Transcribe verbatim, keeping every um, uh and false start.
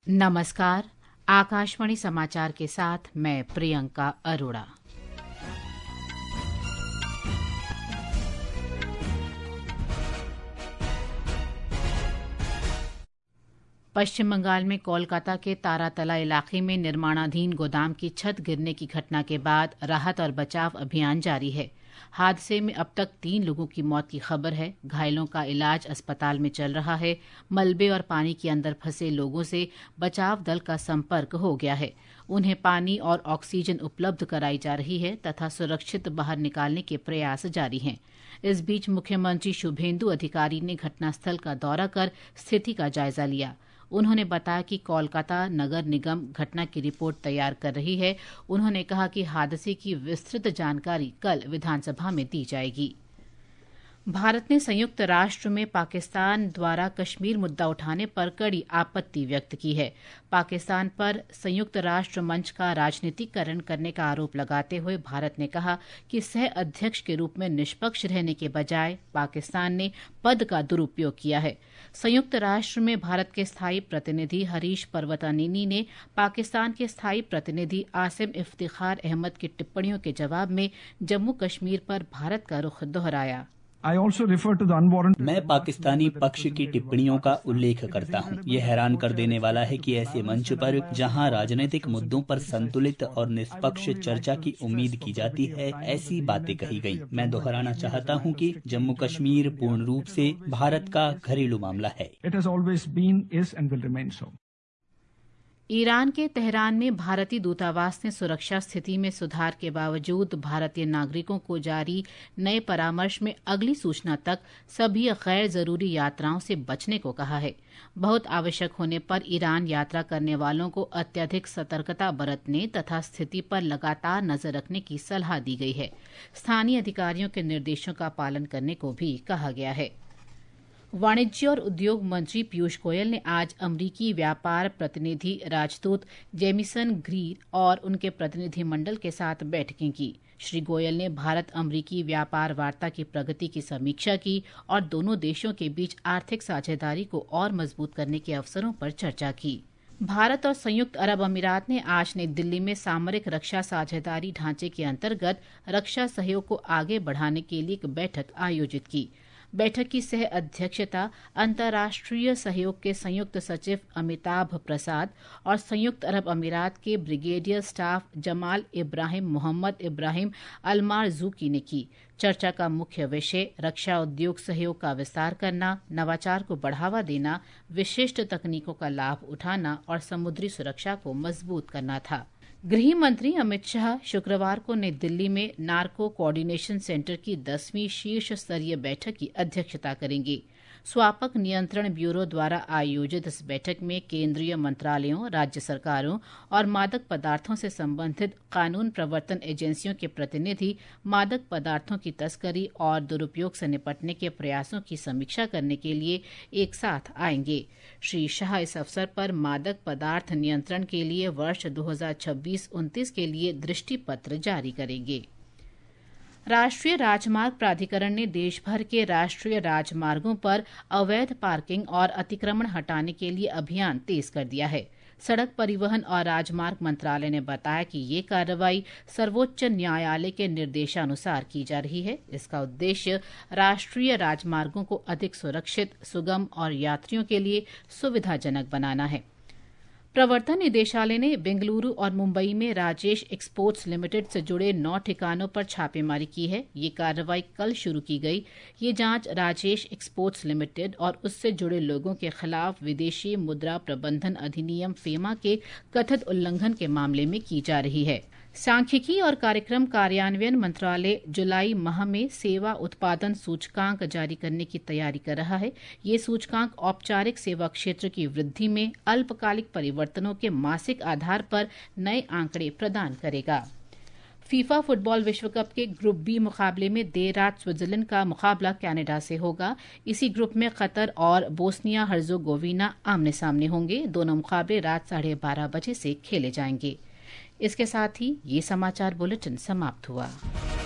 नमस्कार। आकाशवाणी समाचार के साथ मैं प्रियंका अरोड़ा। पश्चिम बंगाल में कोलकाता के तारातला इलाके में निर्माणाधीन गोदाम की छत गिरने की घटना के बाद राहत और बचाव अभियान जारी है। हादसे में अब तक तीन लोगों की मौत की खबर है। घायलों का इलाज अस्पताल में चल रहा है। मलबे और पानी के अंदर फंसे लोगों से बचाव दल का संपर्क हो गया है। उन्हें पानी और ऑक्सीजन उपलब्ध कराई जा रही है तथा सुरक्षित बाहर निकालने के प्रयास जारी हैं। इस बीच मुख्यमंत्री शुभेंदु अधिकारी ने घटनास्थल का दौरा कर स्थिति का जायजा लिया। उन्होंने बताया कि कोलकाता नगर निगम घटना की रिपोर्ट तैयार कर रही है। उन्होंने कहा कि हादसे की विस्तृत जानकारी कल विधानसभा में दी जाएगी। भारत ने संयुक्त राष्ट्र में पाकिस्तान द्वारा कश्मीर मुद्दा उठाने पर कड़ी आपत्ति व्यक्त की है। पाकिस्तान पर संयुक्त राष्ट्र मंच का राजनीतिकरण करने का आरोप लगाते हुए भारत ने कहा कि सह अध्यक्ष के रूप में निष्पक्ष रहने के बजाय पाकिस्तान ने पद का दुरुपयोग किया है। संयुक्त राष्ट्र में भारत के स्थायी प्रतिनिधि हरीश पर्वतनेनी ने पाकिस्तान के स्थायी प्रतिनिधि आसिम इफ्तिखार अहमद की टिप्पणियों के जवाब में जम्मू कश्मीर पर भारत का रुख दोहराया। मैं पाकिस्तानी पक्ष की टिप्पणियों का उल्लेख करता हूं। ये हैरान कर देने वाला है कि ऐसे मंच पर जहां राजनीतिक मुद्दों पर संतुलित और निष्पक्ष चर्चा की उम्मीद की जाती है, ऐसी बातें कही गई। मैं दोहराना चाहता हूं कि जम्मू कश्मीर पूर्ण रूप से भारत का घरेलू मामला है। ईरान के तेहरान में भारतीय दूतावास ने सुरक्षा स्थिति में सुधार के बावजूद भारतीय नागरिकों को जारी नए परामर्श में अगली सूचना तक सभी गैर जरूरी यात्राओं से बचने को कहा है। बहुत आवश्यक होने पर ईरान यात्रा करने वालों को अत्यधिक सतर्कता बरतने तथा स्थिति पर लगातार नजर रखने की सलाह दी गई है। स्थानीय अधिकारियों के निर्देशों का पालन करने को भी कहा गया है। वाणिज्य और उद्योग मंत्री पीयूष गोयल ने आज अमरीकी व्यापार प्रतिनिधि राजदूत जेमिसन ग्रीर और उनके प्रतिनिधिमंडल के साथ बैठकें की। श्री गोयल ने भारत अमरीकी व्यापार वार्ता की प्रगति की समीक्षा की और दोनों देशों के बीच आर्थिक साझेदारी को और मजबूत करने के अवसरों पर चर्चा की। भारत और संयुक्त अरब अमीरात ने आज नई दिल्ली में सामरिक रक्षा साझेदारी ढांचे के अंतर्गत रक्षा सहयोग को आगे बढ़ाने के लिए एक बैठक आयोजित की। बैठक की सह अध्यक्षता अंतर्राष्ट्रीय सहयोग के संयुक्त सचिव अमिताभ प्रसाद और संयुक्त अरब अमीरात के brigadier staff Jamal Ibrahim Mohammed Ibrahim Almarzooqi ने की। चर्चा का मुख्य विषय रक्षा उद्योग सहयोग का विस्तार करना, नवाचार को बढ़ावा देना, विशिष्ट तकनीकों का लाभ उठाना और समुद्री सुरक्षा को मजबूत करना था। गृह मंत्री अमित शाह शुक्रवार को नई दिल्ली में नार्को कोऑर्डिनेशन सेंटर की दसवीं शीर्ष स्तरीय बैठक की अध्यक्षता करेंगे। स्वापक नियंत्रण ब्यूरो द्वारा आयोजित इस बैठक में केंद्रीय मंत्रालयों, राज्य सरकारों और मादक पदार्थों से संबंधित कानून प्रवर्तन एजेंसियों के प्रतिनिधि मादक पदार्थों की तस्करी और दुरुपयोग से निपटने के प्रयासों की समीक्षा करने के लिए एक साथ आएंगे। श्री शाह इस अवसर पर मादक पदार्थ नियंत्रण के लिए वर्ष दो हज़ार छब्बीस उनतीस के लिए दृष्टि पत्र जारी करेंगे। राष्ट्रीय राजमार्ग प्राधिकरण ने देश भर के राष्ट्रीय राजमार्गों पर अवैध पार्किंग और अतिक्रमण हटाने के लिए अभियान तेज कर दिया है। सड़क परिवहन और राजमार्ग मंत्रालय ने बताया कि ये कार्रवाई सर्वोच्च न्यायालय के निर्देशानुसार की जा रही है। इसका उद्देश्य राष्ट्रीय राजमार्गों को अधिक सुरक्षित, सुगम और यात्रियों के लिए सुविधाजनक बनाना है। प्रवर्तन निदेशालय ने बेंगलुरु और मुंबई में राजेश एक्सपोर्ट्स लिमिटेड से जुड़े नौ ठिकानों पर छापेमारी की है। ये कार्रवाई कल शुरू की गई। ये जांच राजेश एक्सपोर्ट्स लिमिटेड और उससे जुड़े लोगों के खिलाफ विदेशी मुद्रा प्रबंधन अधिनियम फेमा के कथित उल्लंघन के मामले में की जा रही है। सांख्यिकी और कार्यक्रम कार्यान्वयन मंत्रालय जुलाई माह में सेवा उत्पादन सूचकांक जारी करने की तैयारी कर रहा है। ये सूचकांक औपचारिक सेवा क्षेत्र की वृद्धि में अल्पकालिक परिवर्तनों के मासिक आधार पर नए आंकड़े प्रदान करेगा। फीफा फुटबॉल विश्व कप के ग्रुप बी मुकाबले में देर रात स्विट्जरलैंड का मुकाबला कनाडा से होगा। इसी ग्रुप में कतर और बोस्निया हर्जोगोविना आमने सामने होंगे। दोनों मुकाबले रात साढ़े बारह बजे से खेले जाएंगे। इसके साथ ही ये समाचार बुलेटिन समाप्त हुआ।